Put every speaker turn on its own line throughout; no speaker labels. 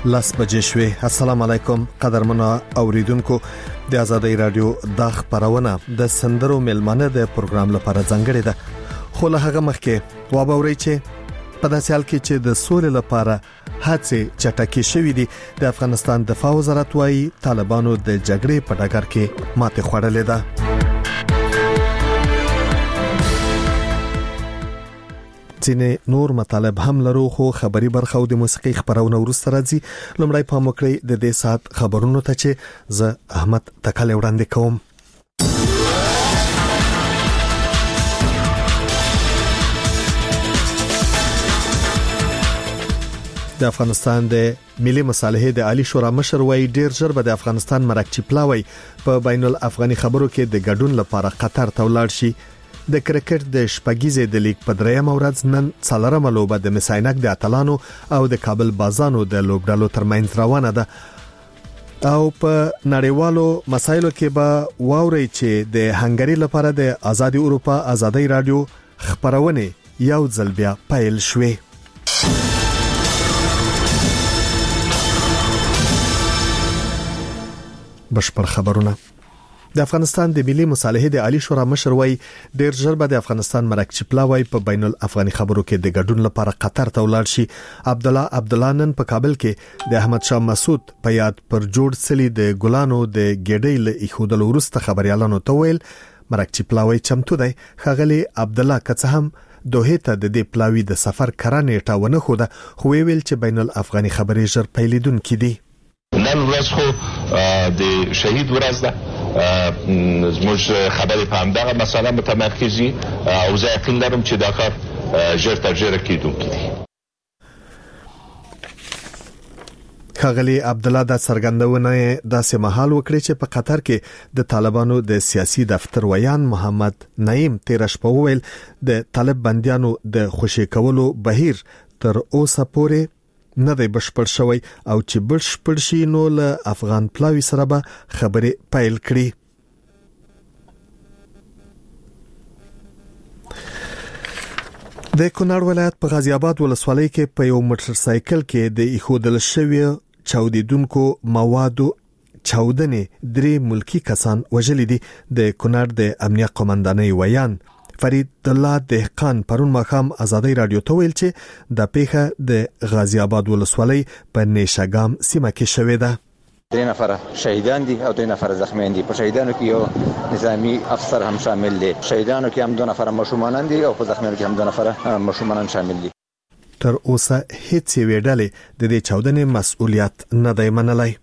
لاس بجې شوې. السلام علیکم قدرمنو اوریدونکو، د آزادۍ رادیو د خبرونه د سندرو ملمنه د پروګرام لپاره ځانګړې ده. خو له هغه مخکې وابورئ چې په داسې حال کې چې د سولې لپاره هڅې چټکې شوې دي، د افغانستان دفاع وزارت وايي طالبانو د جګړې په ډګر کې ماتې خوړلې ده. ځینې نور مطالب هم لرو، خو خبري برخه او د موسیقي خبرونه ورسره راځي. لومړی پام وکړئ د دې ساعت خبرونو ته چې زه احمد تکاله وړاندې کوم. د افغانستان د ملي مصالحې د عالی شورا مشر وايي ډیر ژر به د افغانستان مرکچی پلاوی په بین الافغاني خبرو کې د ګډون لپاره قطر ته ولاړ شي. د کرکټ د شپږیزې د لیګ په درېیم ورځ نن څلورمه لوبه د مساینک د اتلانو او د کابل بازانو د لوبډالو ترمنځ روانه ده. او په نړیوالو مسایلو کې به واوري چې د هنګری لپاره د آزادي اروپا آزادۍ رادیو خبرونه یو ځل بیا پیل شوې. بشپړ خبرونه. د افغانستان د ملي مصالحې د عالی شورا مشر وايي ډیر ژر به د افغانستان مرکچی پلاوی په بین الافغاني خبرو کې د ګډون لپاره قطر ته ولاړ شي. عبدالله نن په کابل کې د احمد شاه مسعود په یاد پر جوړ سلی د ګلانو د ګډۍ له ایښودل وروسته خبريالانو ته ویل مرکچی پلاوی چمتو دی. خغلی عبدالله کڅ هم دوه ته د دې پلاوی د سفر کرانې ټاونه خو ده، خو ویل چې بین الافغاني خبرې ژر پیلیدون کړي.
نن ورځ خو د شهید ورځ ده، زموږ خبرې په همدغه مسله متمرکزي او زه یقین لرم چې دا کار ژر تر ژره کیدونکی دی.
خغلی عبدالله د څرګندونه داسې مهال وکړي چې په قطر کې د طالبانو د سیاسي دفتر ویان محمد نعیم تیرش په ویل د طالب بنديانو د خوشی کولو بهیر تر اوسه پورې نه دی بشپړ شوی او چې بشپړ شي نو له افغان پلاوی سره به خبرې پیل کړي. د کونړ ولایت په غازی آباد ولسوالۍ کې په یو موټر سایکل کې د ایښودل شوی چاودیدونکو موادو چاودنې 3 ملکی کسان وژل دي. د کونړ د امنیه قومندانۍ ویان فرید الله دهقان پرون مخام آزادۍ رادیو ته ویل چې د پیښه د غازی آباد ولسوالۍ په نیشګام سیمه کې شوې ده.
3 نفر شهیدان دي او 2 نفر زخمیان دي. په شهیدانو کې یو نظامی افسر هم شامل دي. شهیدانو کې هم 2 نفر مشومان دي او په زخمیانو کې هم 2 نفر مشومان شامل دي.
تر اوسه هیڅ ویډلې د دې چاودنې مسؤلیت نه دی منلای.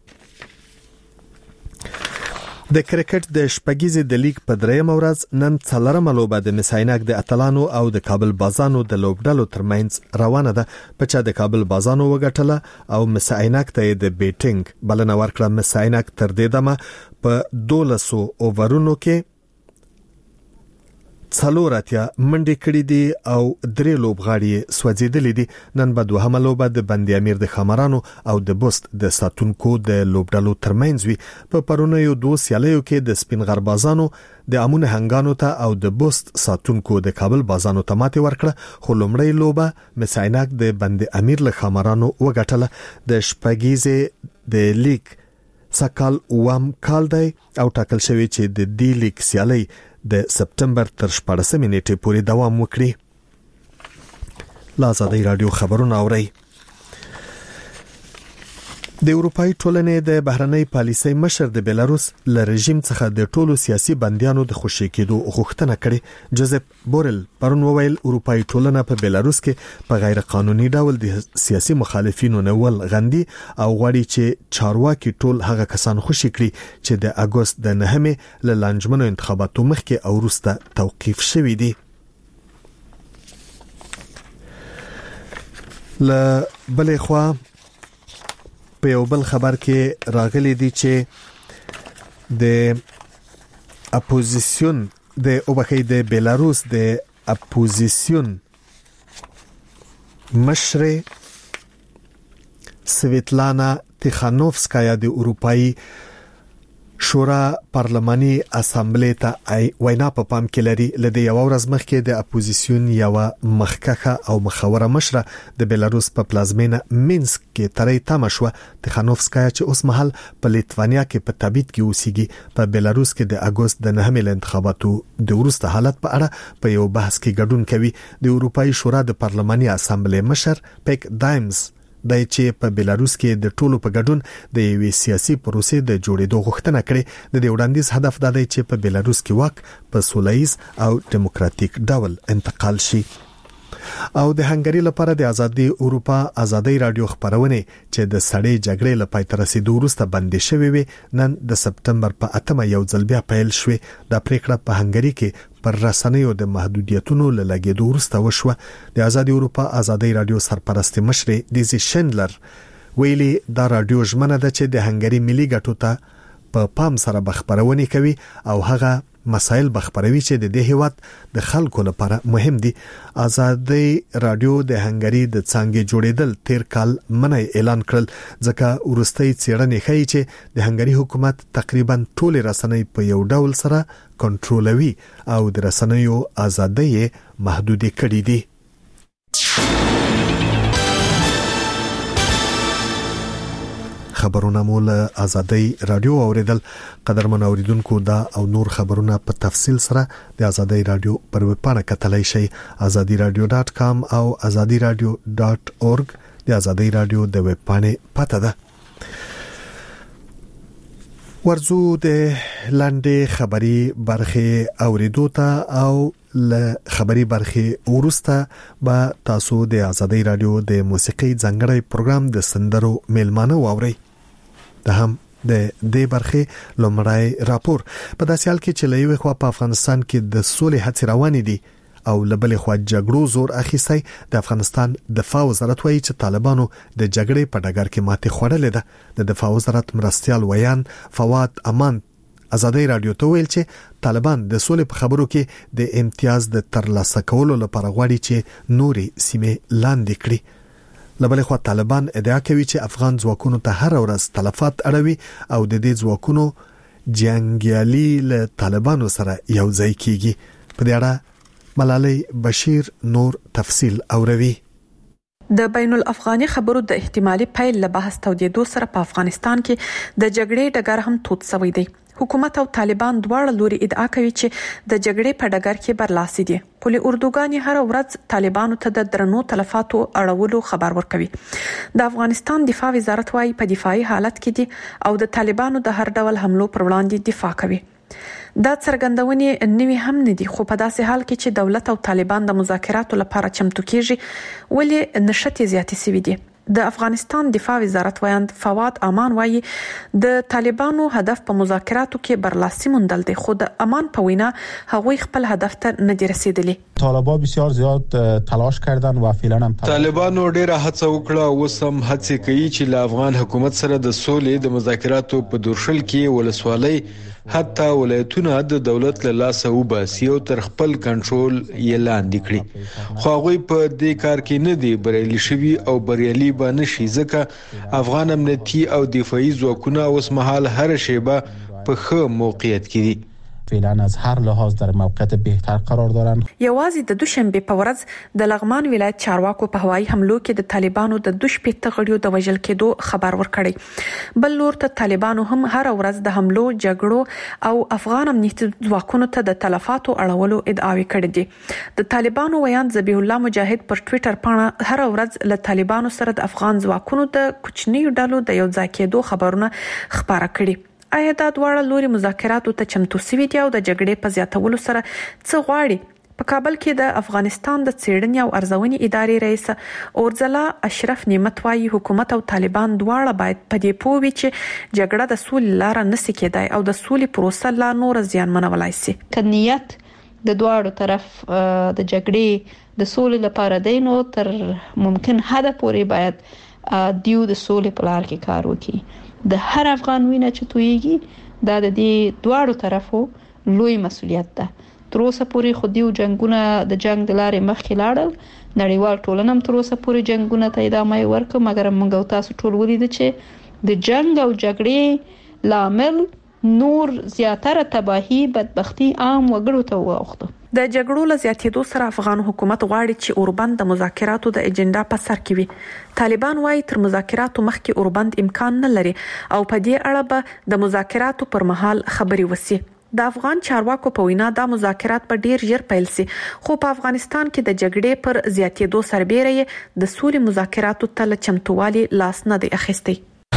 د کرکټ د شپږیزې د لیګ په درېیم ورځ نن څلورمه لوبه د مساینک د اتلانو او د کابل بازانو د لوبډالو ترمنځ روانه ده. په چا د کابل بازانو وګټله او مساینک ته د بیټینګ بلنه ورکړه. مساینک تر دې دمه په 1200 اوورونو کې 4 منډې کړې دي او 3 لوبغاړي سوځیدلې دي. نن به دوهمه لوبه د بندي امیر د خمرانو او د بوست د ساتونکو د لوبډالو ترمنځ وي. په پرونیو 2 سیالیو کې د سپین غربازانو د امون هنګانو ته او د بوست ساتونکو د کابل بازانو ته ماتې ورکړه، خو لومړی لوبه مساینک د بندي امیر له خمرانو وګټله. د شپږیزې د لیګ سکال وام کال دی او ټاکل شوی چې د دې لیګ سیالي د سپتمبر تر 14 نیټې پورې دوام وکړي. آزادۍ رادیو خبرونه اوري. د اروپאי ټولنې د بهرنۍ پالیسۍ مشر د بیلاروس ل رژیم څخه د ټولو سیاسي بنديانو د خوشی کېدو غوښتنه کړې. جوزف بورل پرون وویل اروپאי ټولنه په بیلاروس کې په غیر قانوني ډول د سیاسي مخالفینو نول غندي او غواړي چې چارواکي ټول هغه کسان خوشی کړي چې د اگست د 9مې له لانجمنو انتخاباتو مخکې او وروسته توقیف شوي دي. ل بلې خوا په یو بل خبر کې راغلي دي چې د اپوزیسیون د بیلاروس د اپوزیسیون مشر سویتلانا تیخانوفسکایا د اروپאי شورا پارلماني اسامبلې ته وینا په پام کې لري. لدې یو ورځ مخکې د اپوزیسیون یو مخکخه او مخاوره مشره د بلاروس په پلازمینه مینسک کې ترې تماشوا تخانوفسکایا چې اوس مهال په لیتوانیا کې په تبعید کې اوسېږي په بلاروس کې د اگست د 9 انتخاباتو د وروسته حالت په اړه په یو بحث کې ګډون کوي. د اروپאי شورا د پارلماني اسامبلې مشر پیک دایمز د چې په بلاروس کې د ټولو په ګډون د یوې سیاسي پروسې د جوړېدو غوښتنه کړې. د دې وړاندیز هدف دا دی چې په بلاروس کې واک په سوله‌ییز او دیموکراتیک ډول انتقال شي. او د هنګری لپاره د ازادي اروپا ازادي رادیو خبرونه چې د سړې جګړې لپاره تر رسیدو وروسته بندي شوې وي نن د سپتمبر په 8 یو ځل بیا پیل شوې. د پریکړه په هنګری کې پر رسنیو د محدودیتونو لګیدو وروسته وشوه. د ازادي اروپا ازادي رادیو سرپرست مشر دیزی شندلر ویلي دا رادیو ژمنه ده چې د هنګری ملي ګټو ته په پام سره خبرونه کوي او هغه مسائل بخبروي چې د دې هیواد د خلکو لپاره مهم دي. ازادي رادیو د هنګری د څنګه جوړېدل تیر کال منع اعلان کړل ځکه ورستۍ څېړنې ښیي چې د هنګری حکومت تقریبا ټول رسنۍ په یو ډول سره کنټرولوي او د رسنیو ازادي محدود کړي دي. خبرونه مول ازادي رادیو اوریدل. قدرمن اوریدونکو دا او نور خبرونه په تفصیل سره د ازادي رادیو پر ویب پاڼه کتلای شئ azadiradio.com او azadiradio.org د ازادي رادیو د ویب پاڼې پته ده. ورزو د لاندې خبري برخه اوریدو ته او ل خبري برخه ورسته با تاسو د ازادي رادیو د موسیقي ځانګړی پروګرام د سندرو میلمانه واوري. د هم د دې برخه لومړی راپور په داسې حال کې چې لوي خو په افغانستان کې د سولې هڅې روانې دي او لبلې خو جګړو زور اخیستی. د افغانستان دفاع وزارت وایي چې طالبانو د جګړې په ډګر کې ماتې خوړلې ده. د دفاع وزارت مرستيال ویان فواد امان ازادي رادیو ته ویل چې طالبان د سولې په خبرو کې د امتیاز د ترلاسه کولو لپاره غواړي چې نوري سیمه لاندې کړي. لبلې خو طالبان ادعا کوي چې افغان ځواکونو ته هر ورځ تلفات اړوي او د دې ځواکونو جنگیالي له طالبانو سره یو ځای کیږي. په دې اړه ملالۍ بشیر نور تفصیل اوروي.
د بین الافغاني خبرو د احتمالي پیل له بحث تودېدو سره په افغانستان کې د جګړې ډګر هم توت شوی دی. حکومت او طالبان دواړه لوري ادعا کوي چې د جګړې په ډګر کې برلاسي دي. پولي اردوګان هر ورځ طالبانو ته د درنو تلفاتو اړولو خبر ورکوي. د افغانستان دفاع وزارت وايي په دفاعي حالت کې دي او د طالبانو د هر ډول حملو پر وړاندې دفاع کوي. دا څرګندونې نوي هم نه دي خو په داسې حال کې چې دولت او طالبان د مذاکراتو لپاره چمتو کیږي ولې نشټې زیاتې سوي دي. د افغانستان دفاع وزارت ویاند فواد امان وایي د طالبانو هدف په مذاکراتو کې برلاسي موندل دی خو د امان په وینا هغوی خپل هدف ته نه دي رسیدلي.
طالبان بسیار زیاد تلاش کردن و فعلا هم
طالبانو ډیره هڅه وکړه او وسم هڅه کوي چې له افغان حکومت سره د سولې د مذاکراتو په دورشل کې ولسوالۍ حتی ولایتونه د دولت له لاسه وباسي او تر خپل کنټرول یې لاندې کړي. خو هغوی په دې کار کې نه دي بریالي شوي او بریالي به نشي ځکه افغان امنیتي او دفاعي ځواکونه اوس مهال هر شیبه په ښه موقعیت کې دي.
فعلا از هر لحاظ در موقعیت بهتر قرار دارند.
یوازې د دوشنبه په ورځ د لغمان ولایت چارواکو په هوایي حملو کې د طالبانو د 2 غړیو د وژل کېدو خبر ورکړی. بل لور ته طالبانو هم هر ورځ د حملو جګړو او افغان امنیتي ځواکونو ته د تلفاتو اړولو ادعاوې کړې دي. د طالبانو ویاند ذبیح الله مجاهد پر ټوئیټر باندې هر ورځ له طالبانو سره د افغان ځواکونو د کوچنیو ډلو د یو ځای کېدو خبرونه خبره کړي. آیا دا دواړه لوري مذاکراتو ته چمتو سوي دي او د جګړې په زیاتولو سره څه غواړي؟ په کابل کې د افغانستان د څېړنې او ارزونې ادارې رئیس اورزلا اشرف نعمت وايي حکومت او طالبان دواړه باید په دې پوه وي چې جګړه د سولې لار نه سي کېدای او د سولې پروسه لا نور زیانمنولای شي.
کنيت د دواړو طرف د جګړې د سولې لپاره دی نو تر ممکن حد پورې باید دیو د سولې په لار کې کار وکړي. د هر افغان وینه چې تویږي دا د دې دواړو طرفو لوی مسؤلیت ده. تر اوسه پورې خو دیو جنگونه د جنگ د لارې مخکې لاړل. نړیوال ټولنه هم تر اوسه پورې جنگونه ته ادامه ورکړه مګر موږ تاسو ټول ولید چې د جنگ او جګړې لامل نور زیاتره تباہي بدبختی عام وګړو ته واوښته.
د جګړو له زیاتېدو سره افغان حکومت غواړي چې اوربند د مذاکراتو د اجنډا په سر کې وي. طالبان وايي تر مذاکراتو مخکې اوربند امکان نه لري او په دې اړه به د مذاکراتو پر مهال خبري وسی. د افغان چارواکو په وینا دا مذاکرات په ډیر ژر پیل سي، خو په افغانستان کې د جګړې پر زیاتېدو سربېره د سولې مذاکراتو ته له چمتووالي لاس نه دی اخیستی.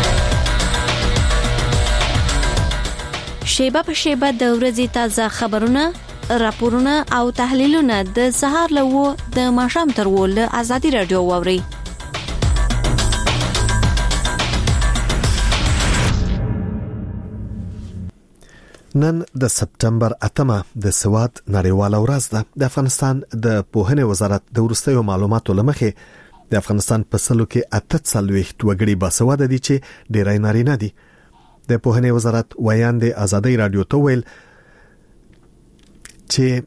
شیبه په شیبه د ورځې تازه خبرونه، راپورونه او تحلیلونه د سهار له 9 د ماښام تر 10 له ازادي رادیو واوري.
نن د سپتمبر 8 د سواد نړیواله ورځ ده. د افغانستان د پوهنې وزارت د ورستیو معلوماتو لمخې د افغانستان په سلو کې 48 وګړي باسواده دي چې ډیرای نارینه دي. د پوهنې وزارت ویاند ازادي رادیو ته ویل چې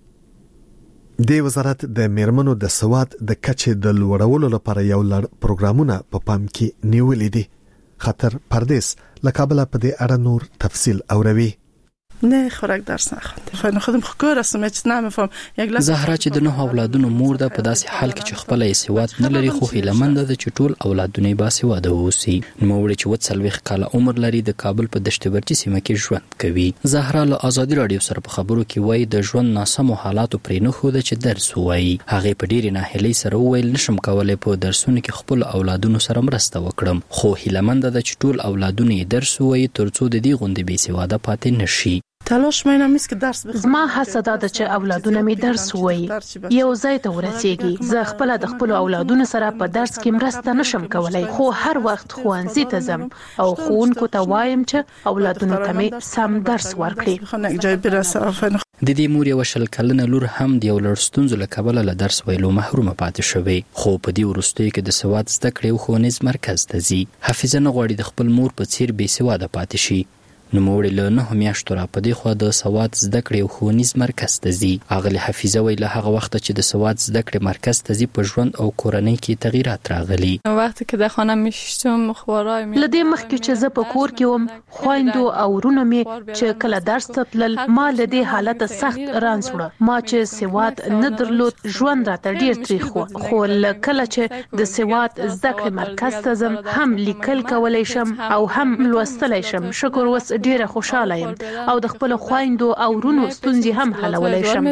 د وزارت د میرمنو د سواد د کچې د لوړولو لپاره یو لړ پروګرامونه په پام کې نیولې دي. خطر پردیس لکابل په دې اړه نور تفصیل اوروي.
نه خوراک درس نخوندم. خودم خکار هستم هیچ نمیفهم.
زهرا چې د 9 اولادونو مور ده په داسې حال کې چې خپل یې سواد نه لري، خو هیلمند ده چې ټول اولادونه یې باسواده اوسي. نوموړي چې 40 کال عمر لري د کابل په دشت برچی سیمه کې ژوند کوي. زهرا له ازادي رادیو سره په خبرو کې وایي د ژوند ناسمو حالاتو پرې نه خو ده چې درس وایي. هغه په ډېرې ناهیلۍ سره وویل نشم کولای په درسونو کې خپل اولادونو سره مرسته وکړم، خو هیلمند ده چې ټول اولادونه یې درس وایي ترڅو د دې غونډې بې سواده پاتې نشي.
تلاش مینم نیست که درس بخونم.
زما هڅه دا ده چې اولادونه می درس وایي، یو ځای ته ورسیږي. زه خپل د خپل اولادونو سره په درس کې مرسته نشم کولای، خو هر وخت ښوونځي ته ځم او ښوونکو ته وایم چې اولادونو ته می سم درس ورکړي.
د دې مور یو 20 کلنه لور هم د یو لړ ستونزو له کبله له درس ویلو محرومه پاتې شوې، خو په دې وروستیو کې د سواد زده کړې او ښوونیز مرکز ته ځي. حافظه نه غواړي د خپل مور په څیر بې سواده پاتې شي. نوموړي له 9 میاشتو را په دې خوا د سواد زده کړې او ښوونیز مرکز ته ځي. اغلې حافظه وی له هغه وخت چې د سواد زده کړې مرکز ته ځي په ژوند او کورنۍ کې تغییرات راغلي.
وخت که در خانه میشتم خوارای می
لدې مخکې چې زه په کور کې وم، خويندو او ورونو می چې کله درس ته تلل ما لدې حالت سخت رانځ وړه. ما چې سواد نه درلود ژوند راته ډیر تریخ و، خو کله چې د سواد زده کړې مرکز ته ځم هم لیکل کولای شم او هم لوستلای شم. شکر وس ډیره خوشاله یم او د خپل خويندو او ورونو ستونزې هم حلولای شم.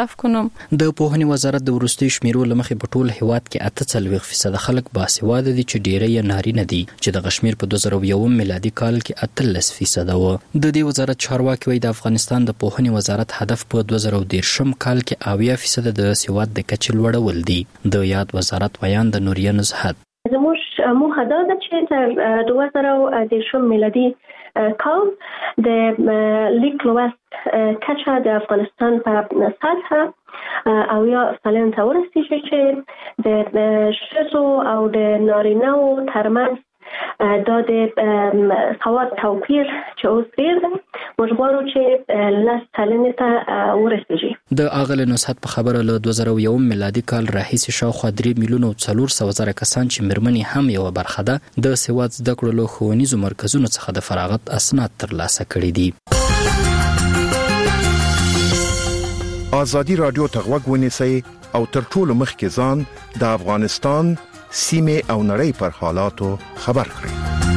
د پوهنې وزارت د ورستي شمیرو لمخې په ټول هیواد کې 48% خلک باسواده دي چې ډیره یې نارینه دي، چې د غشمیر په 2001 میلادي کال کې 13% و. د دې وزارت چارواکي وایي د افغانستان د پوهنې وزارت هدف په 2013 کال کې 80% د سواد د کچې لوړول دي. د یاد وزارت ویان د نوریه نزهت
زموږ موخه دا ده چې تر 2013 میلادي کال د لیک لوست کچه د افغانستان په سطح او یا سالن ته ورسیږي چې د ښځو او د نارینه‌و ترمنځ دا د سواد توپیر چې اوس ډیر دی، موږ غواړو چې 10 سلنې ته ورسیږي.
د اغل نصحت په خبره له 2001 میلادي کال راهیسې شاوخوا 3 میلیونه 400,000 کسان چې مېرمنې هم یو برخه ده د سواد زده کړو له ښوونیزو مرکزونو څخه د فراغت اسناد ترلاسه کړي دي.
ازادي رادیو ته غوږ ونیسئ او تر ټولو مخکې ځان د افغانستان سیمه او نړۍ پر حالاتو خبر کړئ.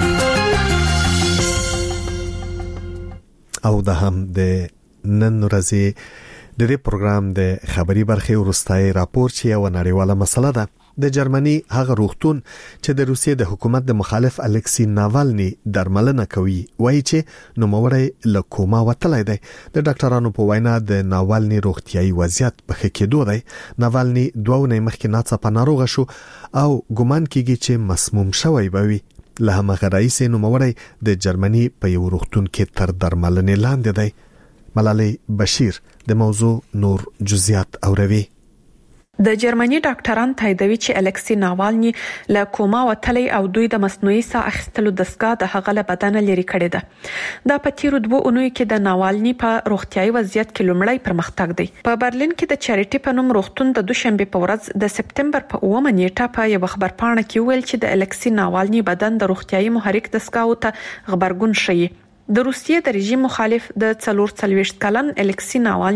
او د هم د نن ورځې د دې پروګرام د خبري برخې ورستای راپور چې یو نړیواله مسله ده. د جرمني هغه روغتون چې د روسیې د حکومت د مخالف الکسی ناوالني درملنه کوي وایي چې نوموړی له کوما وتلی دی. د ډاکټرانو په وینا د ناوالني روغتیايي وضعیت په ښه کېدو دی. ناوالني 2 ونې مخکې ناڅاپه ناروغه شو او ګمان کیږي چې مسموم شوی به وي. له همغه رئیس نوموړی د جرمني په یو روغتون کې تر درملنې لاندې دی. ملالۍ بشیر د موضوع نور جزئیات اوروي.
د جرمني ډاکټران تاییدوي چې الکسی ناوالني له کوما وتلی او دوی د مصنوعي ساه اخیستلو دستګاه د هغه له بدن لري کړی ده. دا په تیرو 2 اونیو کې د ناوالني په روغتیايي وضعیت کې لومړی پرمختګ دی. په برلین کې د چاریټي په نوم روغتون د دوشنبه په ورځ د سپتمبر په 9 نیټه په یو خبرپاڼه کې ویل چې د الکسی ناوالني بدن د روغتیايي محرک دستګاو ته خبرګون شي. د روسیې د رژیم مخالف د 44 کلن الکسی ناوالني